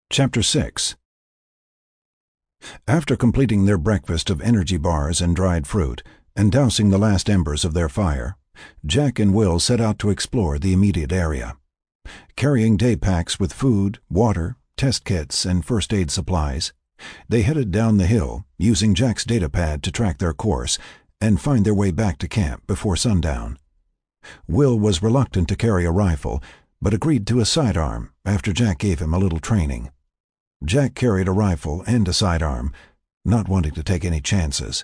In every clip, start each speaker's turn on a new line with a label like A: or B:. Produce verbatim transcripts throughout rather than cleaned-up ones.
A: Chapter six. After completing their breakfast of energy bars and dried fruit, and dousing the last embers of their fire, Jack and Will set out to explore the immediate area. Carrying day packs with food, water, test kits, and first aid supplies, they headed down the hill, using Jack's datapad to track their course and find their way back to camp before sundown. Will was reluctant to carry a rifle, but agreed to a sidearm after Jack gave him a little training. Jack carried a rifle and a sidearm, not wanting to take any chances.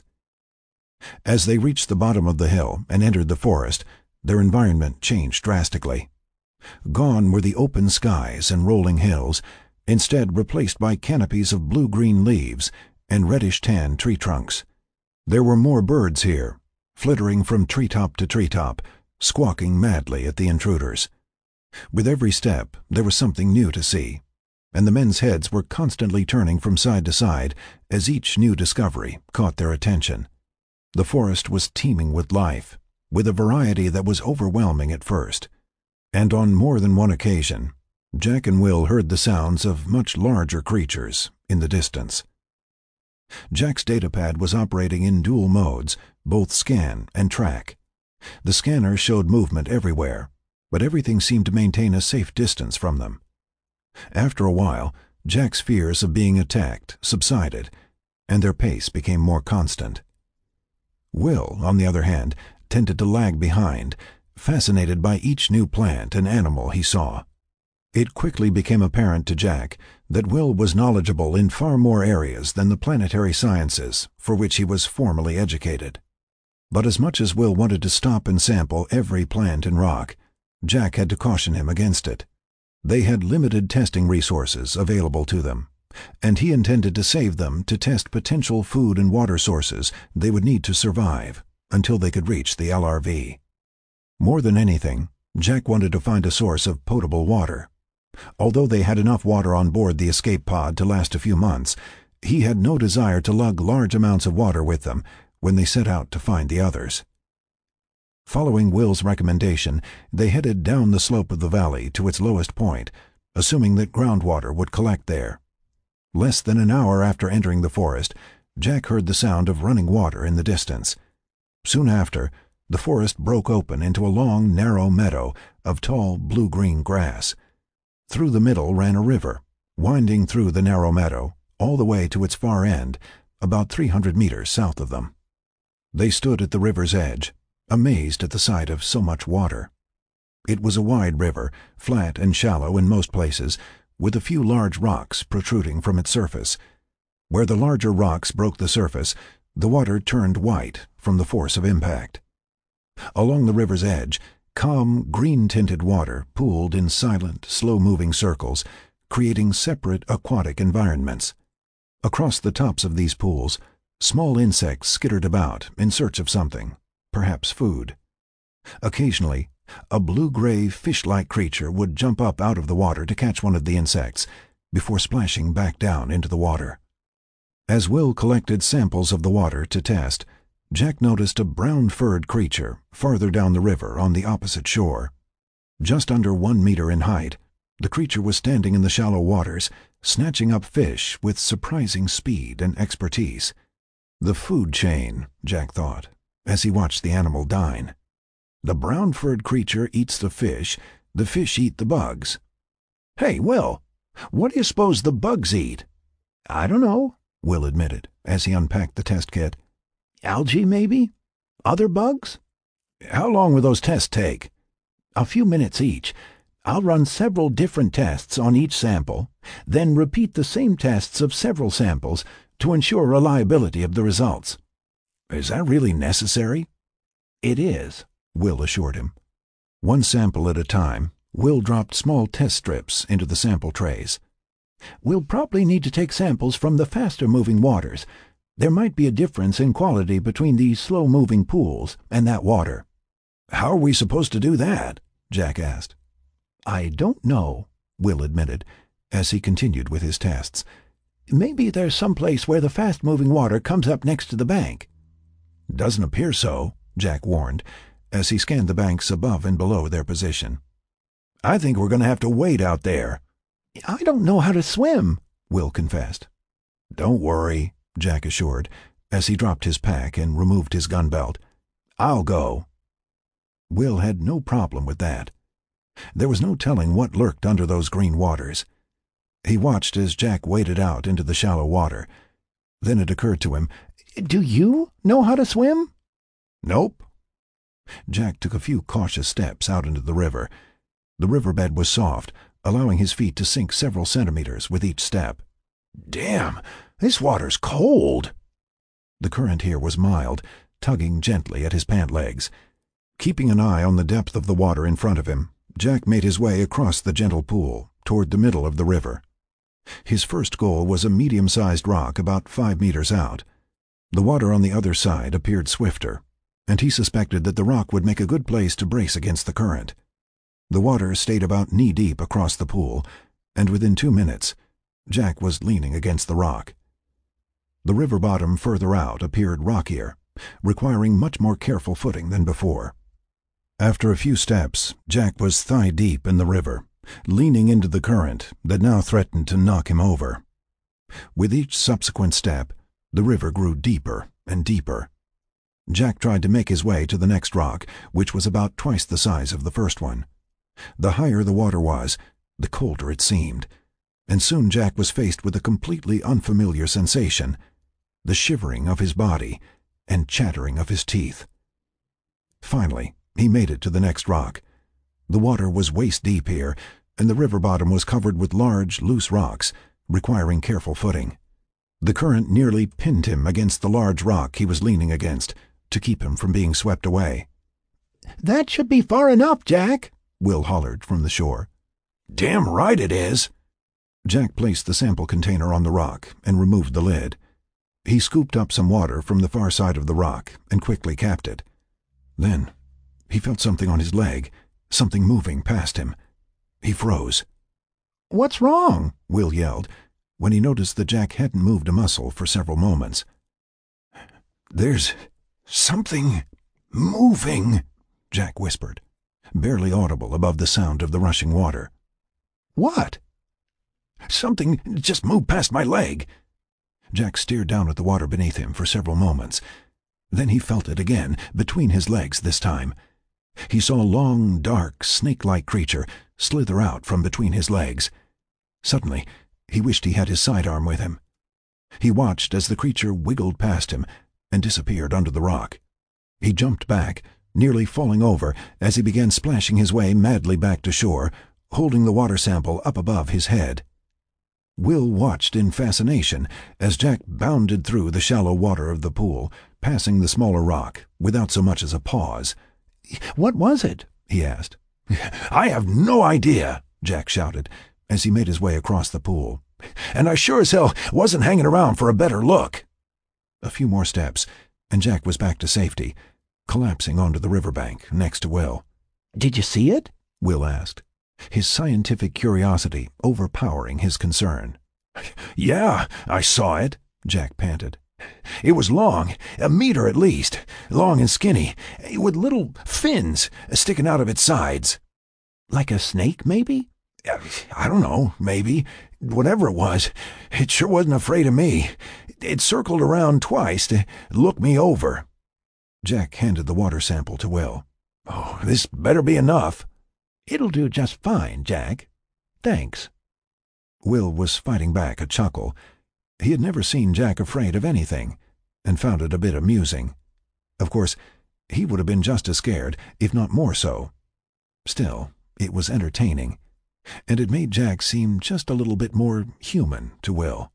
A: As they reached the bottom of the hill and entered the forest, their environment changed drastically. Gone were the open skies and rolling hills, instead replaced by canopies of blue-green leaves and reddish-tan tree trunks. There were more birds here, flittering from treetop to treetop, squawking madly at the intruders. With every step, there was something new to see, and the men's heads were constantly turning from side to side as each new discovery caught their attention. The forest was teeming with life, with a variety that was overwhelming at first, and on more than one occasion, Jack and Will heard the sounds of much larger creatures in the distance. Jack's datapad was operating in dual modes, both scan and track. The scanner showed movement everywhere, but everything seemed to maintain a safe distance from them. After a while, Jack's fears of being attacked subsided, and their pace became more constant. Will, on the other hand, tended to lag behind, fascinated by each new plant and animal he saw. It quickly became apparent to Jack that Will was knowledgeable in far more areas than the planetary sciences for which he was formally educated. But as much as Will wanted to stop and sample every plant and rock, Jack had to caution him against it. They had limited testing resources available to them, and he intended to save them to test potential food and water sources they would need to survive until they could reach the L R V. More than anything, Jack wanted to find a source of potable water. Although they had enough water on board the escape pod to last a few months, he had no desire to lug large amounts of water with them when they set out to find the others. Following Will's recommendation, they headed down the slope of the valley to its lowest point, assuming that groundwater would collect there. Less than an hour after entering the forest, Jack heard the sound of running water in the distance. Soon after, the forest broke open into a long, narrow meadow of tall blue-green grass. Through the middle ran a river, winding through the narrow meadow, all the way to its far end, about three hundred meters south of them. They stood at the river's edge, amazed at the sight of so much water. It was a wide river, flat and shallow in most places, with a few large rocks protruding from its surface. Where the larger rocks broke the surface, the water turned white from the force of impact. Along the river's edge, calm, green-tinted water pooled in silent, slow-moving circles, creating separate aquatic environments. Across the tops of these pools, small insects skittered about in search of something, perhaps food. Occasionally, a blue-gray, fish-like creature would jump up out of the water to catch one of the insects, before splashing back down into the water. As Will collected samples of the water to test, Jack noticed a brown-furred creature farther down the river on the opposite shore. Just under one meter in height, the creature was standing in the shallow waters, snatching up fish with surprising speed and expertise. The food chain, Jack thought, as he watched the animal dine. The brown-furred creature eats the fish, the fish eat the bugs. "Hey, Will, what do you suppose the bugs eat?" "I don't know," Will admitted, as he unpacked the test kit. "Algae, maybe? Other bugs?" "How long will those tests take?" "A few minutes each. I'll run several different tests on each sample, then repeat the same tests of several samples to ensure reliability of the results." "Is that really necessary?" "It is," Will assured him. One sample at a time, Will dropped small test strips into the sample trays. "We'll probably need to take samples from the faster-moving waters. There might be a difference in quality between these slow-moving pools and that water." "How are we supposed to do that?" Jack asked. "I don't know," Will admitted, as he continued with his tests. "Maybe there's some place where the fast-moving water comes up next to the bank." "Doesn't appear so," Jack warned, as he scanned the banks above and below their position. "I think we're going to have to wait out there."
B: I don't know how to swim, Will confessed.
A: Don't worry, Jack assured, as he dropped his pack and removed his gun belt. I'll go. Will had no problem with that. There was no telling what lurked under those green waters. He watched as Jack waded out into the shallow water. Then it occurred to him,
B: Do you know how to swim?
A: Nope. Jack took a few cautious steps out into the river. The riverbed was soft, allowing his feet to sink several centimeters with each step. Damn, this water's cold. The current here was mild, tugging gently at his pant legs. Keeping an eye on the depth of the water in front of him, Jack made his way across the gentle pool toward the middle of the river. His first goal was a medium-sized rock about five meters out. The water on the other side appeared swifter, and he suspected that the rock would make a good place to brace against the current. The water stayed about knee-deep across the pool, and within two minutes, Jack was leaning against the rock. The river bottom further out appeared rockier, requiring much more careful footing than before. After a few steps, Jack was thigh-deep in the river, leaning into the current that now threatened to knock him over. With each subsequent step, the river grew deeper and deeper. Jack tried to make his way to the next rock, which was about twice the size of the first one. The higher the water was, the colder it seemed, and soon Jack was faced with a completely unfamiliar sensation, the shivering of his body and chattering of his teeth. Finally, he made it to the next rock. The water was waist-deep here, and the river bottom was covered with large, loose rocks, requiring careful footing. The current nearly pinned him against the large rock he was leaning against, to keep him from being swept away.
B: That should be far enough, Jack,
A: Will hollered from the shore. Damn right it is. Jack placed the sample container on the rock and removed the lid. He scooped up some water from the far side of the rock and quickly capped it. Then he felt something on his leg, something moving past him. He froze.
B: What's wrong?
A: Will yelled, when he noticed that Jack hadn't moved a muscle for several moments. There's something moving, Jack whispered, barely audible above the sound of the rushing water.
B: What?
A: Something just moved past my leg. Jack stared down at the water beneath him for several moments. Then he felt it again, between his legs this time. He saw a long, dark, snake-like creature slither out from between his legs. Suddenly, he wished he had his sidearm with him. He watched as the creature wiggled past him and disappeared under the rock. He jumped back, nearly falling over as he began splashing his way madly back to shore, holding the water sample up above his head. Will watched in fascination as Jack bounded through the shallow water of the pool, passing the smaller rock without so much as a pause.
B: What was it?
A: He asked. I have no idea, Jack shouted as he made his way across the pool. And I sure as hell wasn't hanging around for a better look. A few more steps, and Jack was back to safety, collapsing onto the riverbank next to Will.
B: Did you see it?
A: Will asked, his scientific curiosity overpowering his concern. Yeah, I saw it, Jack panted. It was long, a meter at least, long and skinny, with little fins sticking out of its sides.
B: Like a snake, maybe?
A: I don't know, maybe. Whatever it was, it sure wasn't afraid of me. It circled around twice to look me over. Jack handed the water sample to Will. Oh, this better be enough.
B: It'll do just fine, Jack. Thanks.
A: Will was fighting back a chuckle. He had never seen Jack afraid of anything, and found it a bit amusing. Of course, he would have been just as scared, if not more so. Still, it was entertaining, and it made Jack seem just a little bit more human to Will.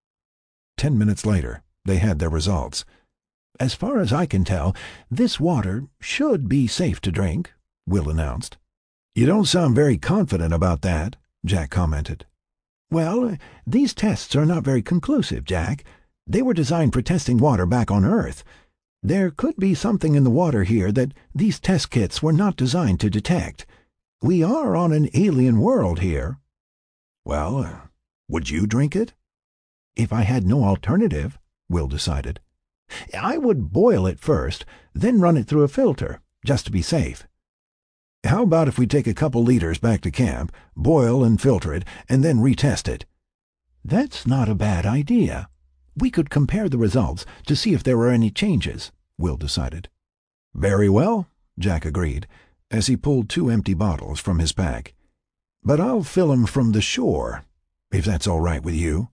A: Ten minutes later, they had their results.
B: As far as I can tell, this water should be safe to drink, Will announced.
A: You don't sound very confident about that, Jack commented.
B: Well, these tests are not very conclusive, Jack. They were designed for testing water back on Earth. There could be something in the water here that these test kits were not designed to detect. We are on an alien world here.
A: Well, uh, would you drink it?
B: If I had no alternative, Will decided. I would boil it first, then run it through a filter, just to be safe. How about if we take a couple liters back to camp, boil and filter it, and then retest it? That's not a bad idea. We could compare the results to see if there were any changes, Will decided. Very well, Jack agreed, as he pulled two empty bottles from his pack. But I'll fill 'em from the shore, if that's all right with you.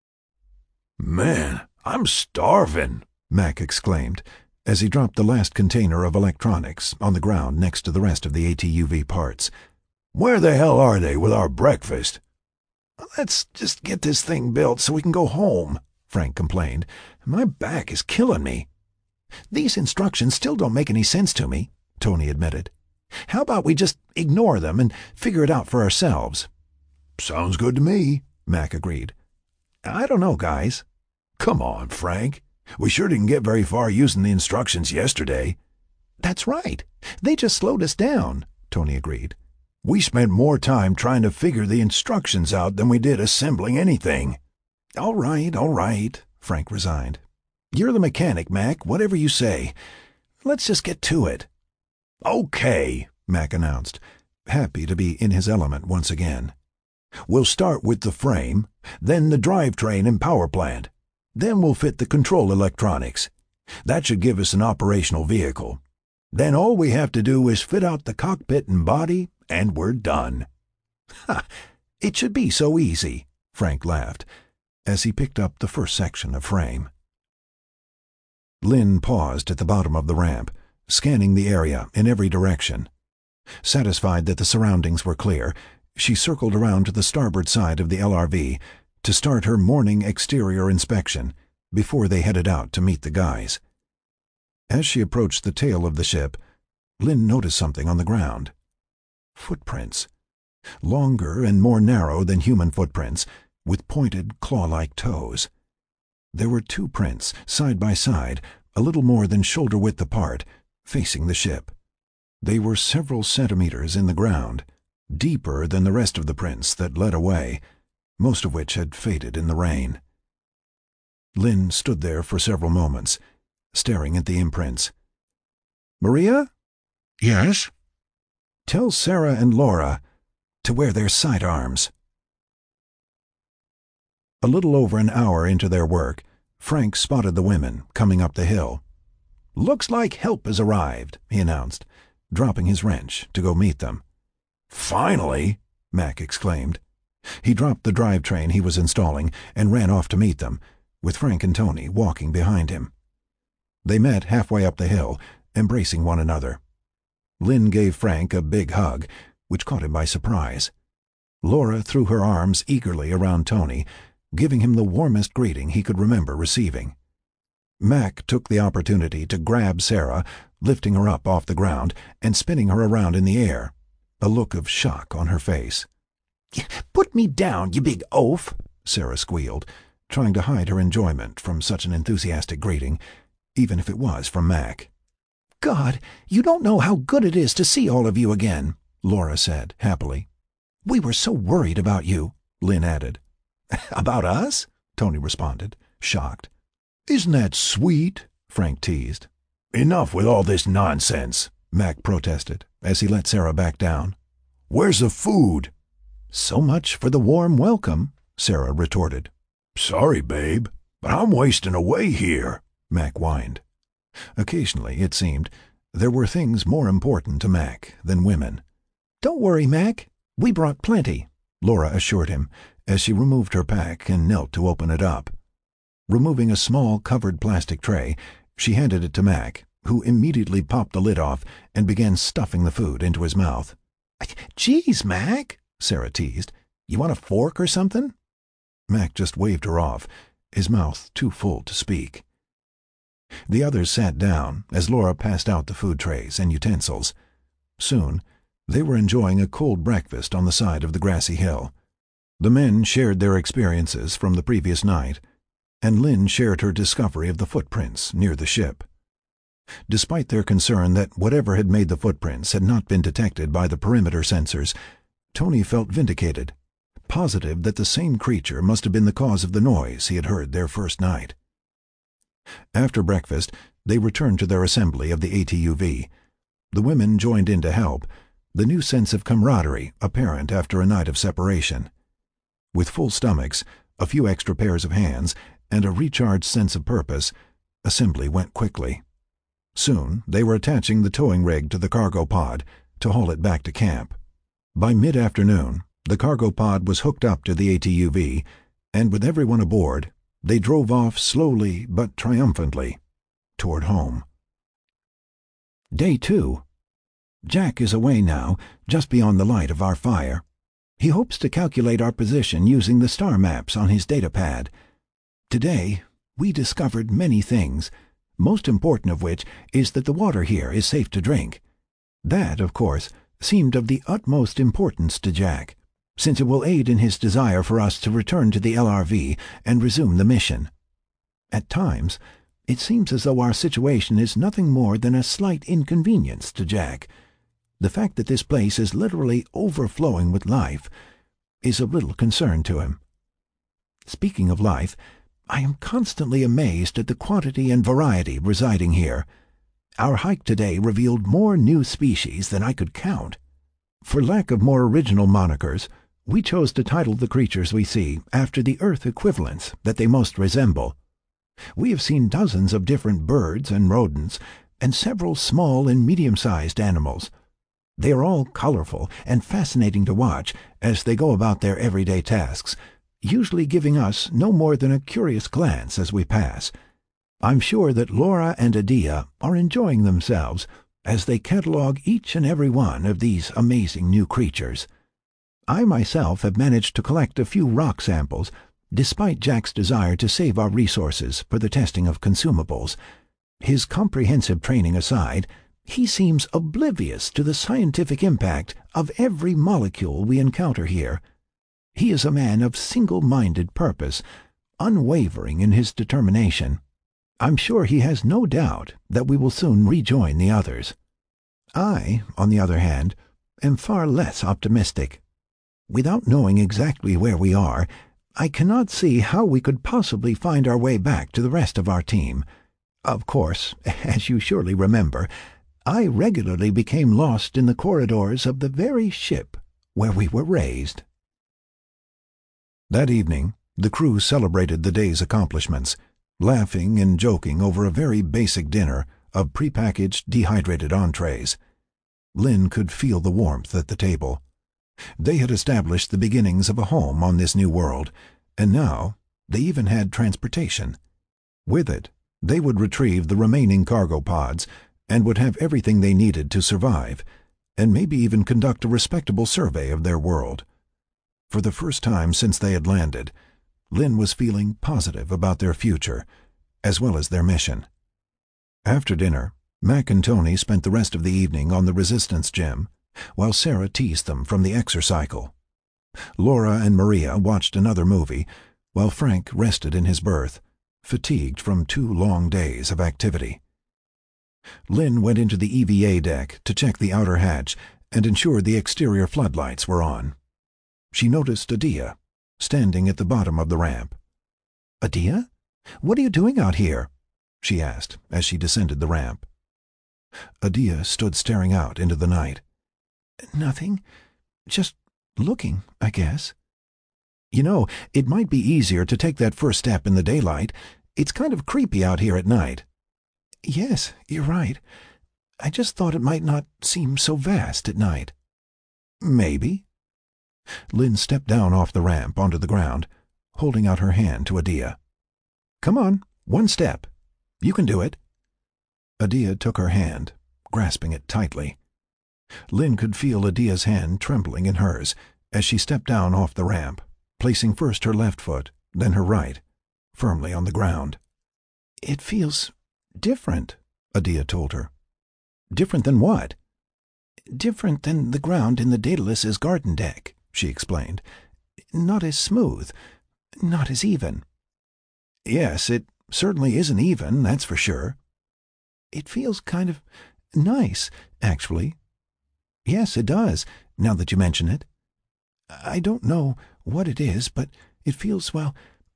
C: Man, I'm starving,
A: Mac exclaimed, as he dropped the last container of electronics on the ground next to the rest of the A T U V parts.
C: Where the hell are they with our breakfast?
B: Let's just get this thing built so we can go home, Frank complained. My back is killing me. These instructions still don't make any sense to me, Tony admitted. How about we just ignore them and figure it out for ourselves?
C: Sounds good to me,
B: Mac agreed. I don't know, guys.
C: Come on, Frank. We sure didn't get very far using the instructions yesterday.
B: That's right. They just slowed us down, Tony agreed.
C: We spent more time trying to figure the instructions out than we did assembling anything.
B: All right, all right, Frank resigned. You're the mechanic, Mac, whatever you say. Let's just get to it.
C: Okay,
A: Mac announced, happy to be in his element once again.
C: We'll start with the frame, then the drivetrain and power plant. Then we'll fit the control electronics. That should give us an operational vehicle. Then all we have to do is fit out the cockpit and body, and we're done.
B: Ha! It should be so easy, Frank laughed, as he picked up the first section of frame.
A: Lynn paused at the bottom of the ramp, scanning the area in every direction. Satisfied that the surroundings were clear, she circled around to the starboard side of the L R V to start her morning exterior inspection before they headed out to meet the guys. As she approached the tail of the ship, Lynn noticed something on the ground. Footprints. Longer and more narrow than human footprints, with pointed claw-like toes. There were two prints, side by side, a little more than shoulder-width apart, facing the ship. They were several centimeters in the ground, deeper than the rest of the prints that led away, most of which had faded in the rain. Lynn stood there for several moments, staring at the imprints. "Maria?"
C: "Yes?"
A: "Tell Sarah and Laura to wear their sidearms." A little over an hour into their work, Frank spotted the women coming up the hill. "Looks like help has arrived," he announced, dropping his wrench to go meet them.
C: "Finally!"
A: Mac exclaimed. He dropped the drivetrain he was installing and ran off to meet them, with Frank and Tony walking behind him. They met halfway up the hill, embracing one another. Lynn gave Frank a big hug, which caught him by surprise. Laura threw her arms eagerly around Tony, giving him the warmest greeting he could remember receiving. Mac took the opportunity to grab Sarah, lifting her up off the ground and spinning her around in the air, a look of shock on her face.
B: "Put me down, you big oaf,"
A: Sarah squealed, trying to hide her enjoyment from such an enthusiastic greeting, even if it was from Mac.
B: "God, you don't know how good it is to see all of you again," Laura said happily. "We were so worried about you," Lynn added.
A: "About us?" Tony responded, shocked.
C: "Isn't that sweet?"
A: Frank teased.
C: "Enough with all this nonsense,"
A: Mac protested, as he let Sarah back down.
C: "Where's the food?"
A: "So much for the warm welcome," Sarah retorted.
C: "Sorry, babe, but I'm wasting away here,"
A: Mac whined. Occasionally, it seemed, there were things more important to Mac than women.
B: "Don't worry, Mac. We brought plenty,"
A: Laura assured him, as she removed her pack and knelt to open it up. Removing a small covered plastic tray, she handed it to Mac, who immediately popped the lid off and began stuffing the food into his mouth.
B: "Geez, Mac," Sarah teased. "You want a fork or something?"
A: Mac just waved her off, his mouth too full to speak. The others sat down as Laura passed out the food trays and utensils. Soon, they were enjoying a cold breakfast on the side of the grassy hill. The men shared their experiences from the previous night, and Lynn shared her discovery of the footprints near the ship. Despite their concern that whatever had made the footprints had not been detected by the perimeter sensors, Tony felt vindicated, positive that the same creature must have been the cause of the noise he had heard their first night. After breakfast, they returned to their assembly of the A T U V. The women joined in to help, the new sense of camaraderie apparent after a night of separation. With full stomachs, a few extra pairs of hands, and a recharged sense of purpose, assembly went quickly. Soon they were attaching the towing rig to the cargo pod to haul it back to camp. By mid-afternoon, the cargo pod was hooked up to the A T U V, and with everyone aboard, they drove off slowly but triumphantly toward home.
B: Day two. Jack is away now, just beyond the light of our fire. He hopes to calculate our position using the star maps on his datapad. Today, we discovered many things, most important of which is that the water here is safe to drink. That, of course, seemed of the utmost importance to Jack, since it will aid in his desire for us to return to the L R V and resume the mission. At times, it seems as though our situation is nothing more than a slight inconvenience to Jack. The fact that this place is literally overflowing with life is of little concern to him. Speaking of life, I am constantly amazed at the quantity and variety residing here. Our hike today revealed more new species than I could count. For lack of more original monikers, we chose to title the creatures we see after the Earth equivalents that they most resemble. We have seen dozens of different birds and rodents, and several small and medium-sized animals. They are all colorful and fascinating to watch as they go about their everyday tasks, usually giving us no more than a curious glance as we pass. I'm sure that Laura and Adia are enjoying themselves as they catalogue each and every one of these amazing new creatures. I myself have managed to collect a few rock samples, despite Jack's desire to save our resources for the testing of consumables. His comprehensive training aside, he seems oblivious to the scientific impact of every molecule we encounter here. He is a man of single-minded purpose, unwavering in his determination. I'm sure he has no doubt that we will soon rejoin the others. I, on the other hand, am far less optimistic. Without knowing exactly where we are, I cannot see how we could possibly find our way back to the rest of our team. Of course, as you surely remember, I regularly became lost in the corridors of the very ship where we were raised.
A: That evening, the crew celebrated the day's accomplishments, laughing and joking over a very basic dinner of prepackaged dehydrated entrees. Lynn could feel the warmth at the table. They had established the beginnings of a home on this new world, and now they even had transportation. With it, they would retrieve the remaining cargo pods and would have everything they needed to survive, and maybe even conduct a respectable survey of their world. For the first time since they had landed, Lynn was feeling positive about their future, as well as their mission. After dinner, Mac and Tony spent the rest of the evening on the resistance gym, while Sarah teased them from the exercycle. Laura and Maria watched another movie, while Frank rested in his berth, fatigued from two long days of activity. Lynn went into the E V A deck to check the outer hatch and ensure the exterior floodlights were on. She noticed Adia, standing at the bottom of the ramp.
B: "Adia? What are you doing out here?"
A: she asked as she descended the ramp. Adia stood staring out into the night.
B: "Nothing. Just looking, I guess."
A: "You know, it might be easier to take that first step in the daylight. It's kind of creepy out here at night."
B: "Yes, you're right. I just thought it might not seem so vast at night."
A: "Maybe." Lynn stepped down off the ramp onto the ground, holding out her hand to Adia. "Come on, one step. You can do it." Adia took her hand, grasping it tightly. Lynn could feel Adia's hand trembling in hers as she stepped down off the ramp, placing first her left foot, then her right, firmly on the ground.
B: "It feels different,"
A: Adia told her. "Different than what?"
B: "Different than the ground in the Daedalus's garden deck," she explained. "Not as smooth, not as even."
A: "Yes, it certainly isn't even, that's for sure."
B: "It feels kind of nice, actually."
A: "Yes, it does, now that you mention it."
B: "I don't know what it is, but it feels, well,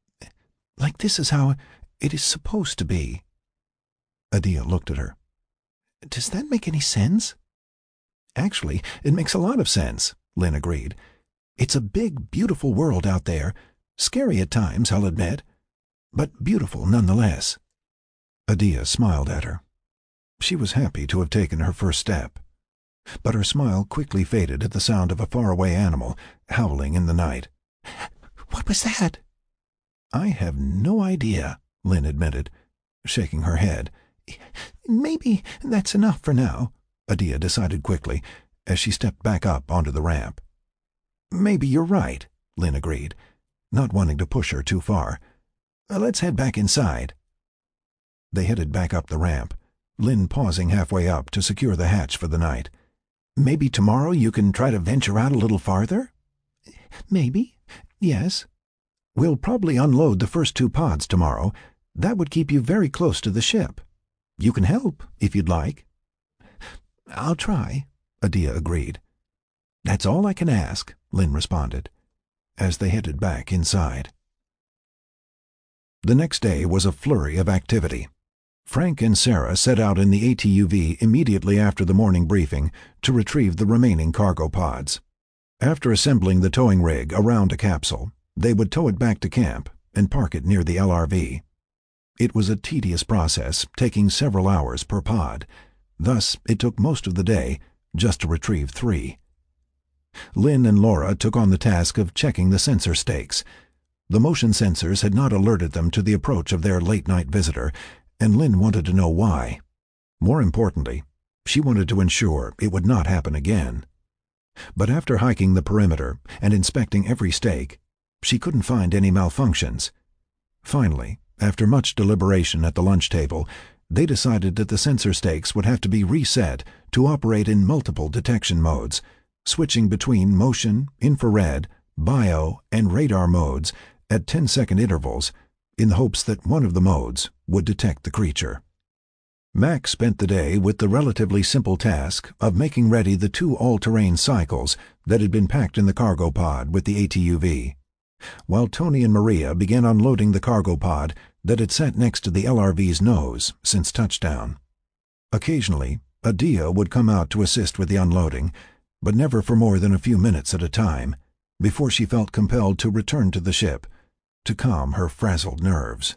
B: like this is how it is supposed to be."
A: Adia looked at her.
B: "Does that make any sense?" Actually, it makes a lot of sense, Lynn agreed. It's a big, beautiful world out there. Scary at times, I'll admit, but beautiful nonetheless.
A: Adia smiled at her. She was happy to have taken her first step. But her smile quickly faded at the sound of a faraway animal howling in the night.
B: What was that?
A: I have no idea, Lynn admitted, shaking her head.
B: Maybe that's enough for now,
A: Adia decided quickly, as she stepped back up onto the ramp. Maybe you're right, Lynn agreed, not wanting to push her too far. Let's head back inside. They headed back up the ramp, Lynn pausing halfway up to secure the hatch for the night.
B: Maybe tomorrow you can try to venture out a little farther? Maybe, yes.
A: We'll probably unload the first two pods tomorrow. That would keep you very close to the ship. You can help, if you'd like.
B: I'll try,
A: Adia agreed.
B: That's all I can ask,
A: Lynn responded, as they headed back inside. The next day was a flurry of activity. Frank and Sarah set out in the A T U V immediately after the morning briefing to retrieve the remaining cargo pods. After assembling the towing rig around a capsule, they would tow it back to camp and park it near the L R V. It was a tedious process, taking several hours per pod. Thus, it took most of the day just to retrieve three. Lynn and Laura took on the task of checking the sensor stakes. The motion sensors had not alerted them to the approach of their late-night visitor, and Lynn wanted to know why. More importantly, she wanted to ensure it would not happen again. But after hiking the perimeter and inspecting every stake, she couldn't find any malfunctions. Finally, after much deliberation at the lunch table, they decided that the sensor stakes would have to be reset to operate in multiple detection modes, switching between motion, infrared, bio, and radar modes at ten-second intervals in the hopes that one of the modes would detect the creature. Mac spent the day with the relatively simple task of making ready the two all-terrain cycles that had been packed in the cargo pod with the A T U V, while Tony and Maria began unloading the cargo pod that had sat next to the L R V's nose since touchdown. Occasionally, Adia would come out to assist with the unloading, but never for more than a few minutes at a time, before she felt compelled to return to the ship to calm her frazzled nerves.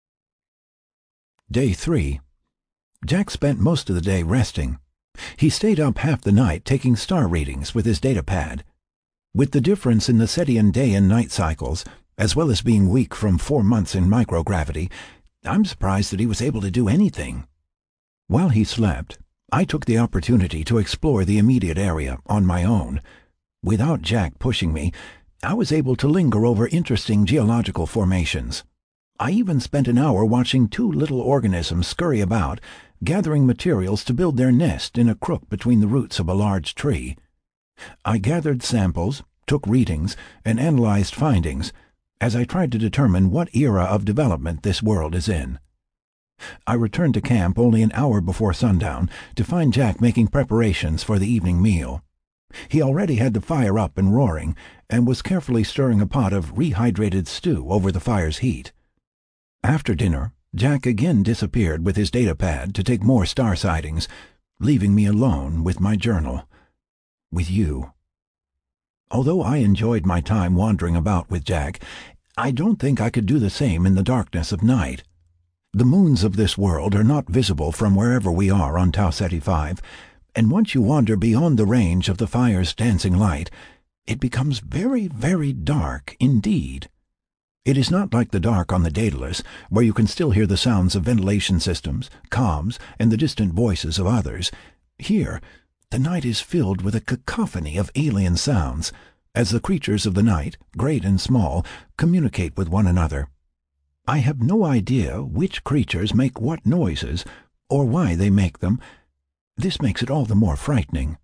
B: Day three. Jack spent most of the day resting. He stayed up half the night taking star readings with his data pad. With the difference in the Setian day and night cycles, as well as being weak from four months in microgravity, I'm surprised that he was able to do anything. While he slept, I took the opportunity to explore the immediate area on my own. Without Jack pushing me, I was able to linger over interesting geological formations. I even spent an hour watching two little organisms scurry about, gathering materials to build their nest in a crook between the roots of a large tree. I gathered samples, took readings, and analyzed findings, as I tried to determine what era of development this world is in. I returned to camp only an hour before sundown to find Jack making preparations for the evening meal. He already had the fire up and roaring, and was carefully stirring a pot of rehydrated stew over the fire's heat. After dinner, Jack again disappeared with his data pad to take more star sightings, leaving me alone with my journal. With you. Although I enjoyed my time wandering about with Jack, I don't think I could do the same in the darkness of night. The moons of this world are not visible from wherever we are on Tau Ceti five, and once you wander beyond the range of the fire's dancing light, it becomes very, very dark indeed. It is not like the dark on the Daedalus, where you can still hear the sounds of ventilation systems, comms, and the distant voices of others. Here, the night is filled with a cacophony of alien sounds, as the creatures of the night, great and small, communicate with one another. I have no idea which creatures make what noises, or why they make them. This makes it all the more frightening.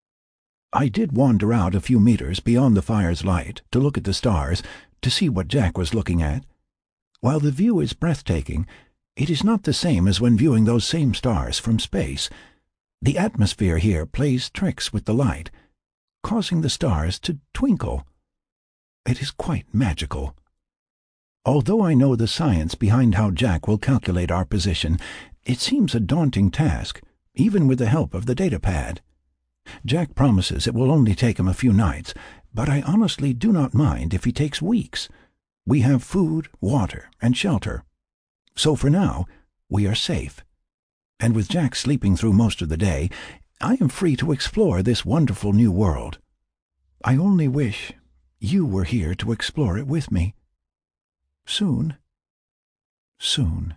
B: I did wander out a few meters beyond the fire's light to look at the stars, to see what Jack was looking at. While the view is breathtaking, it is not the same as when viewing those same stars from space. The atmosphere here plays tricks with the light, causing the stars to twinkle. It is quite magical. Although I know the science behind how Jack will calculate our position, it seems a daunting task, even with the help of the data pad. Jack promises it will only take him a few nights, but I honestly do not mind if he takes weeks. We have food, water, and shelter. So for now, we are safe. And with Jack sleeping through most of the day, I am free to explore this wonderful new world. I only wish you were here to explore it with me. Soon. Soon.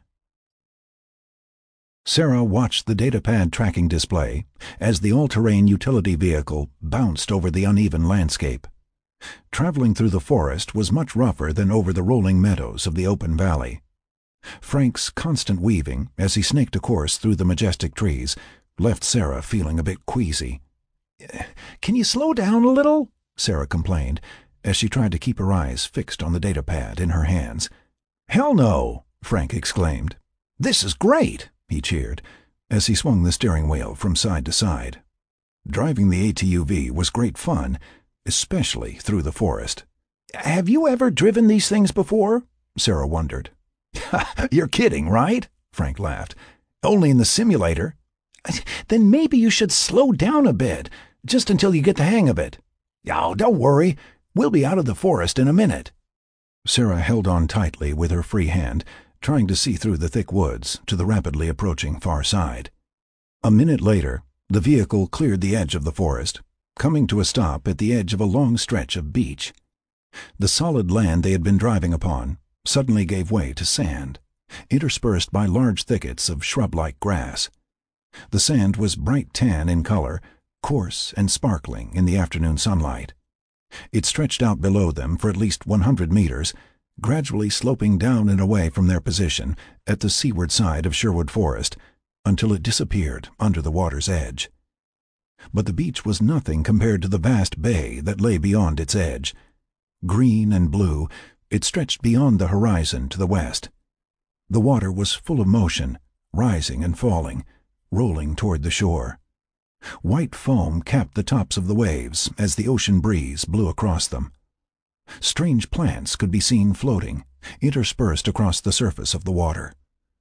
A: Sarah watched the datapad tracking display as the all-terrain utility vehicle bounced over the uneven landscape. Traveling through the forest was much rougher than over the rolling meadows of the open valley. Frank's constant weaving, as he snaked a course through the majestic trees, left Sarah feeling a bit queasy.
B: "Can you slow down a little?"
A: Sarah complained, as she tried to keep her eyes fixed on the datapad in her hands.
B: "Hell no!"
A: Frank exclaimed.
B: "This is great!"
A: he cheered, as he swung the steering wheel from side to side. Driving the A T U V was great fun, especially through the forest.
B: "Have you ever driven these things before?"
A: Sarah wondered.
B: "You're kidding, right?"
A: Frank laughed.
B: "Only in the simulator." "Then maybe you should slow down a bit, just until you get the hang of it." "Oh, don't worry. We'll be out of the forest in a minute."
A: Sarah held on tightly with her free hand, trying to see through the thick woods to the rapidly approaching far side. A minute later, the vehicle cleared the edge of the forest, coming to a stop at the edge of a long stretch of beach. The solid land they had been driving upon suddenly gave way to sand, interspersed by large thickets of shrub-like grass. The sand was bright tan in color, coarse and sparkling in the afternoon sunlight. It stretched out below them for at least one hundred meters, gradually sloping down and away from their position at the seaward side of Sherwood Forest until it disappeared under the water's edge. But the beach was nothing compared to the vast bay that lay beyond its edge. Green and blue, it stretched beyond the horizon to the west. The water was full of motion, rising and falling, rolling toward the shore. White foam capped the tops of the waves as the ocean breeze blew across them. Strange plants could be seen floating, interspersed across the surface of the water.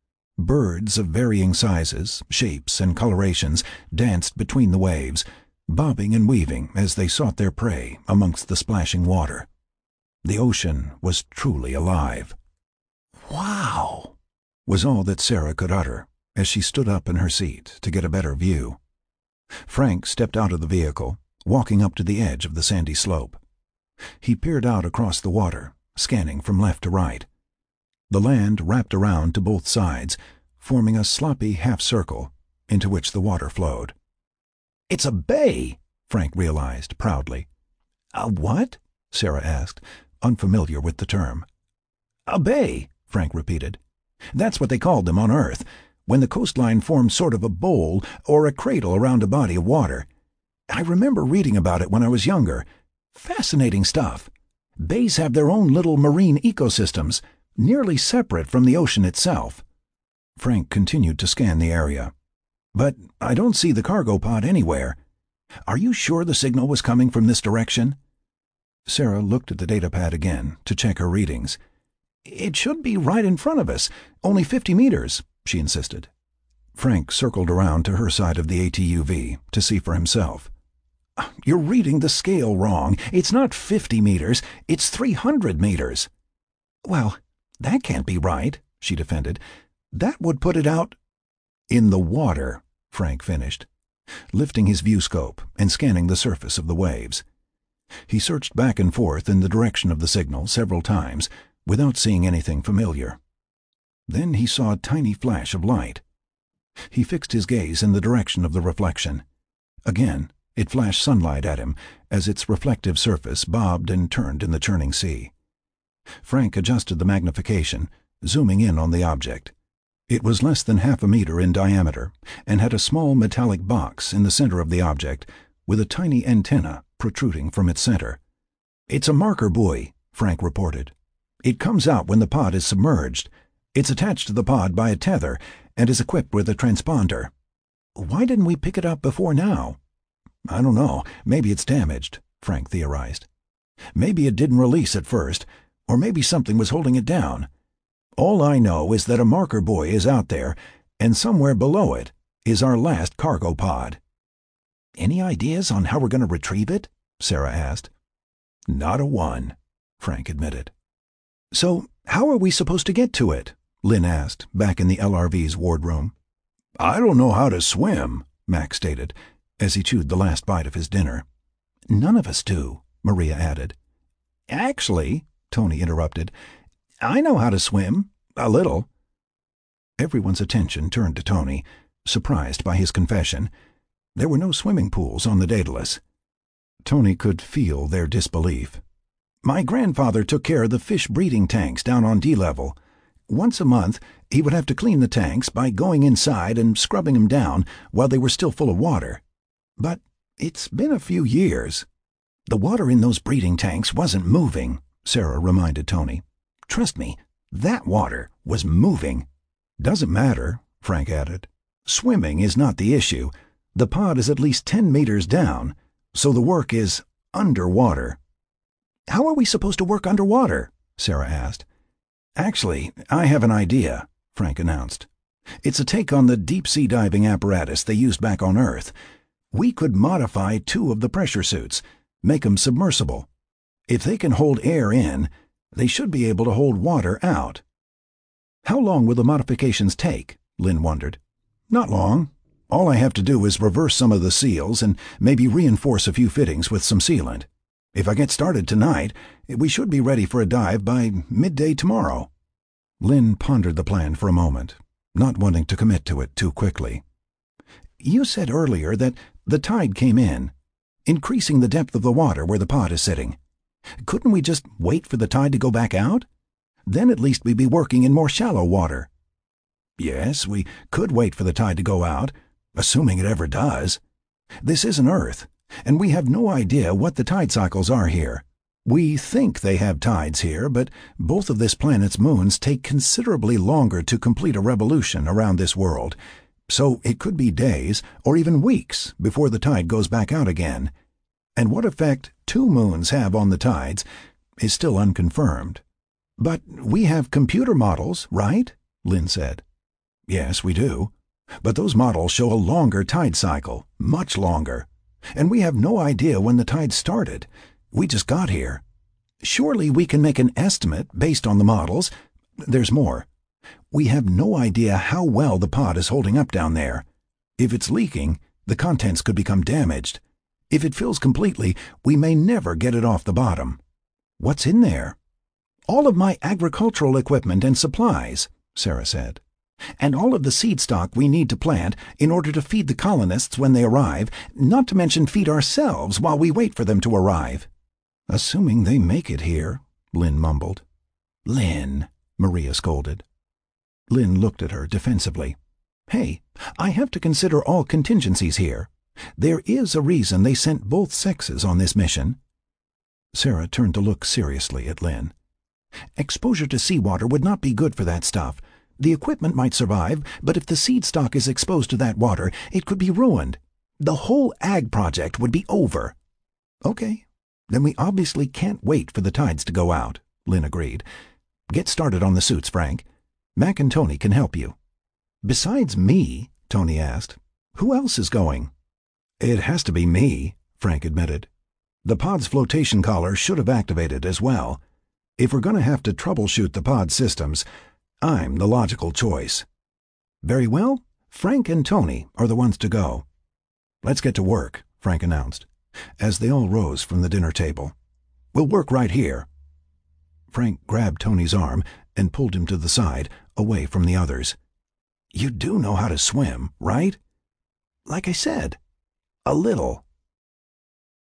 A: Birds of varying sizes, shapes, and colorations danced between the waves, bobbing and weaving as they sought their prey amongst the splashing water. The ocean was truly alive.
B: "Wow!"
A: was all that Sarah could utter as she stood up in her seat to get a better view. Frank stepped out of the vehicle, walking up to the edge of the sandy slope. He peered out across the water, scanning from left to right. The land wrapped around to both sides, forming a sloppy half-circle into which the water flowed.
B: "It's a bay,"
A: Frank realized proudly.
B: "A what?"
A: Sarah asked, unfamiliar with the term.
B: "A bay,"
A: Frank repeated.
B: "That's what they called them on Earth, when the coastline formed sort of a bowl or a cradle around a body of water. I remember reading about it when I was younger. Fascinating stuff. Bays have their own little marine ecosystems, nearly separate from the ocean itself."
A: Frank continued to scan the area.
B: "But I don't see the cargo pod anywhere. Are you sure the signal was coming from this direction?"
A: Sarah looked at the datapad again to check her readings.
B: "It should be right in front of us, only fifty meters, she insisted.
A: Frank circled around to her side of the A T U V to see for himself.
B: "You're reading the scale wrong. It's not fifty meters, it's three hundred meters." "Well, that can't be right," she defended. "That would put it out—"
A: "In the water," Frank finished, lifting his viewscope and scanning the surface of the waves. He searched back and forth in the direction of the signal several times without seeing anything familiar. Then he saw a tiny flash of light. He fixed his gaze in the direction of the reflection. Again, it flashed sunlight at him as its reflective surface bobbed and turned in the churning sea. Frank adjusted the magnification, zooming in on the object. It was less than half a meter in diameter and had a small metallic box in the center of the object with a tiny antenna protruding from its center.
B: "It's a marker buoy," Frank reported. "It comes out when the pod is submerged. It's attached to the pod by a tether and is equipped with a transponder." "Why didn't we pick it up before now?"
A: "I don't know. Maybe it's damaged," Frank theorized.
B: "Maybe it didn't release at first, or maybe something was holding it down. All I know is that a marker buoy is out there, and somewhere below it is our last cargo pod." Any ideas on how we're going to retrieve it? Sarah asked.
C: Not a one, Frank admitted.
B: So, how are we supposed to get to it? Lynn asked, back in the L R V's wardroom.
C: I don't know how to swim, Mac stated,
A: as he chewed the last bite of his dinner.
B: None of us do, Maria added.
A: Actually, Tony interrupted, I know how to swim, a little. Everyone's attention turned to Tony, surprised by his confession. There were no swimming pools on the Daedalus. Tony could feel their disbelief. My grandfather took care of the fish breeding tanks down on D-level. Once a month, he would have to clean the tanks by going inside and scrubbing them down while they were still full of water. But it's been a few years. The water in those breeding tanks wasn't moving, Sarah reminded Tony. Trust me, that water was moving. Doesn't matter, Frank added. Swimming is not the issue. The pod is at least ten meters down, so the work is underwater. How are we supposed to work underwater? Sarah asked. Actually, I have an idea, Frank announced. It's a take on the deep-sea diving apparatus they used back on Earth. We could modify two of the pressure suits, make them submersible. If they can hold air in, they should be able to hold water out. How long will the modifications take? Lynn wondered. Not long. All I have to do is reverse some of the seals and maybe reinforce a few fittings with some sealant. If I get started tonight, we should be ready for a dive by midday tomorrow. Lynn pondered the plan for a moment, not wanting to commit to it too quickly. You said earlier that the tide came in, increasing the depth of the water where the pod is sitting. Couldn't we just wait for the tide to go back out? Then at least we'd be working in more shallow water. Yes, we could wait for the tide to go out, assuming it ever does. This isn't Earth, and we have no idea what the tide cycles are here. We think they have tides here, but both of this planet's moons take considerably longer to complete a revolution around this world, so it could be days or even weeks before the tide goes back out again. And what effect two moons have on the tides is still unconfirmed. But we have computer models, right? Lynn said. Yes, we do. But those models show a longer tide cycle, much longer. And we have no idea when the tide started. We just got here. Surely we can make an estimate based on the models. There's more. We have no idea how well the pod is holding up down there. If it's leaking, the contents could become damaged. If it fills completely, we may never get it off the bottom. What's in there? All of my agricultural equipment and supplies, Sarah said. And all of the seed stock we need to plant in order to feed the colonists when they arrive, not to mention feed ourselves while we wait for them to arrive. Assuming they make it here, Lynn mumbled. Lynn, Maria scolded. Lynn looked at her defensively. Hey, I have to consider all contingencies here. There is a reason they sent both sexes on this mission. Sarah turned to look seriously at Lynn. Exposure to seawater would not be good for that stuff. The equipment might survive, but if the seed stock is exposed to that water, it could be ruined. The whole ag project would be over. Okay, then we obviously can't wait for the tides to go out, Lynn agreed. Get started on the suits, Frank. Mac and Tony can help you. Besides me, Tony asked, who else is going? It has to be me, Frank admitted. The pod's flotation collar should have activated as well. If we're going to have to troubleshoot the pod systems, I'm the logical choice. Very well, Frank and Tony are the ones to go. Let's get to work, Frank announced, as they all rose from the dinner table. We'll work right here. Frank grabbed Tony's arm and pulled him to the side, away from the others. You do know how to swim, right? Like I said, a little.